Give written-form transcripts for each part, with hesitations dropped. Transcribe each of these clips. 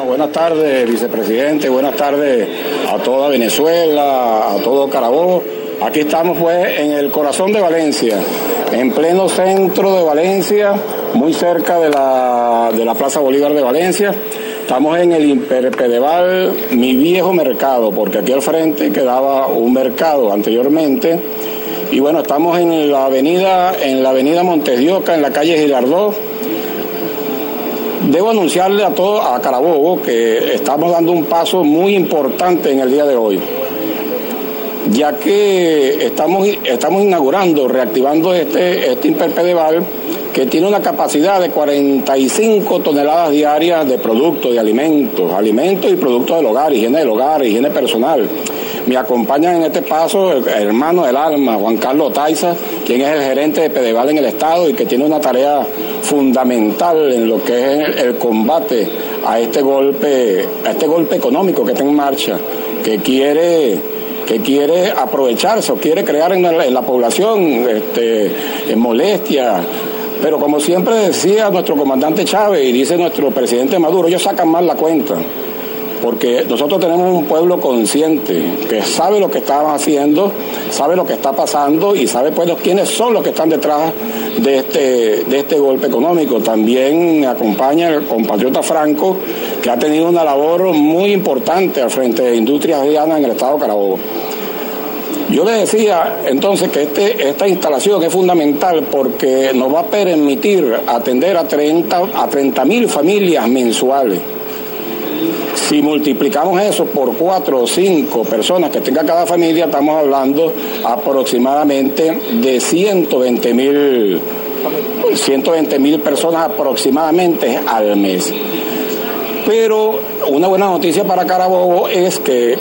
Bueno, buenas tardes, vicepresidente, buenas tardes a toda Venezuela, a todo Carabobo. Aquí estamos pues en el corazón de Valencia, en pleno centro de Valencia, muy cerca de la Plaza Bolívar de Valencia. Estamos en el Hiperpedeval, mi viejo mercado, porque aquí al frente quedaba un mercado anteriormente. Y bueno, estamos en la avenida Montes de Oca, en la calle Girardot. Debo anunciarle a Carabobo que estamos dando un paso muy importante en el día de hoy, ya que estamos inaugurando, reactivando este Hiperpedeval, que tiene una capacidad de 45 toneladas diarias de productos, de alimentos y productos del hogar, higiene personal. Me acompañan en este paso el hermano del alma, Juan Carlos Taiza, quien es el gerente de Pedeval en el Estado y que tiene una tarea fundamental en lo que es el combate a este golpe económico que está en marcha, que quiere aprovecharse o quiere crear en la población molestia. Pero como siempre decía nuestro comandante Chávez y dice nuestro presidente Maduro, ellos sacan mal la cuenta, porque nosotros tenemos un pueblo consciente que sabe lo que estamos haciendo, sabe lo que está pasando y sabe pues quiénes son los que están detrás de este golpe económico. También me acompaña el compatriota Franco, que ha tenido una labor muy importante al frente de Industrias Vianas en el estado de Carabobo. Yo le decía entonces que esta instalación es fundamental porque nos va a permitir atender a 30.000 familias mensuales. Si multiplicamos eso por 4 o 5 personas que tenga cada familia, estamos hablando aproximadamente de 120.000 personas aproximadamente al mes. Pero una buena noticia para Carabobo es que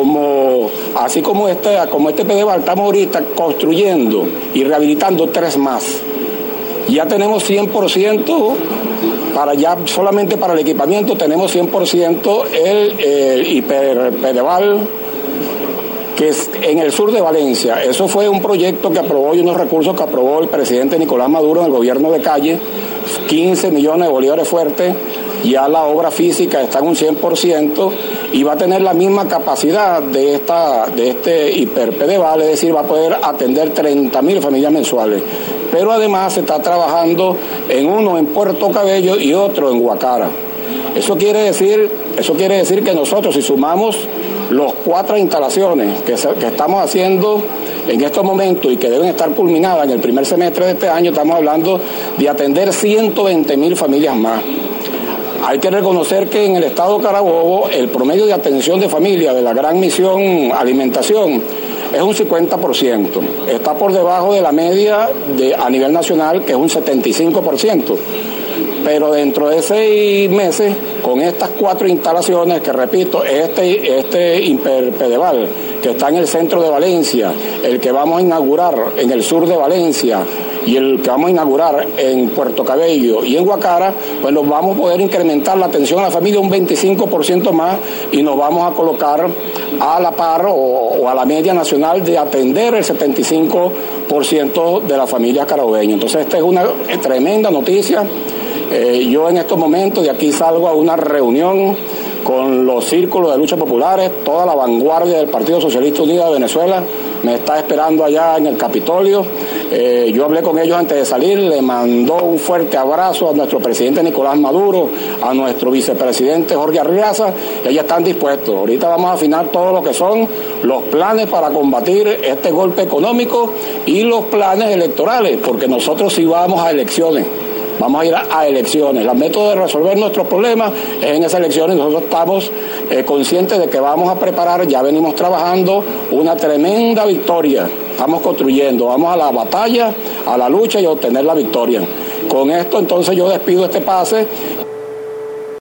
así como este Pedeval, estamos ahorita construyendo y rehabilitando 3 más. Ya tenemos 100%, solamente para el equipamiento tenemos 100% el Hiperpedeval, que es en el sur de Valencia. Eso fue un proyecto que aprobó y unos recursos que aprobó el presidente Nicolás Maduro en el gobierno de Calle, 15 millones de bolívares fuertes. Ya la obra física está en un 100% y va a tener la misma capacidad de este Hiperpedeval, es decir, va a poder atender 30.000 familias mensuales. Pero además se está trabajando en uno en Puerto Cabello y otro en Guacara. Eso quiere decir que nosotros, si sumamos los 4 instalaciones que estamos haciendo en estos momentos y que deben estar culminadas en el primer semestre de este año, estamos hablando de atender 120.000 familias más. Hay que reconocer que en el estado de Carabobo el promedio de atención de familia de la gran misión alimentación es un 50%. Está por debajo de la media a nivel nacional, que es un 75%. Pero dentro de 6 meses, con estas 4 instalaciones, que repito, este Hiperpedeval, que está en el centro de Valencia, el que vamos a inaugurar en el sur de Valencia y el que vamos a inaugurar en Puerto Cabello y en Guacara, pues nos vamos a poder incrementar la atención a la familia un 25% más y nos vamos a colocar a la par o a la media nacional de atender el 75% de las familias carabobeñas. Entonces esta es una tremenda noticia. Yo en estos momentos de aquí salgo a una reunión con los círculos de lucha populares, toda la vanguardia del Partido Socialista Unido de Venezuela me está esperando allá en el Capitolio. Yo hablé con ellos antes de salir, le mandó un fuerte abrazo a nuestro presidente Nicolás Maduro, a nuestro vicepresidente Jorge Arriaza, y ellos están dispuestos. Ahorita vamos a afinar todo lo que son los planes para combatir este golpe económico y los planes electorales, porque nosotros sí vamos a elecciones. Vamos a ir a elecciones. El método de resolver nuestros problemas es en esas elecciones. Nosotros estamos conscientes de que vamos a preparar, ya venimos trabajando una tremenda victoria. Estamos construyendo, vamos a la batalla, a la lucha y a obtener la victoria. Con esto entonces yo despido este pase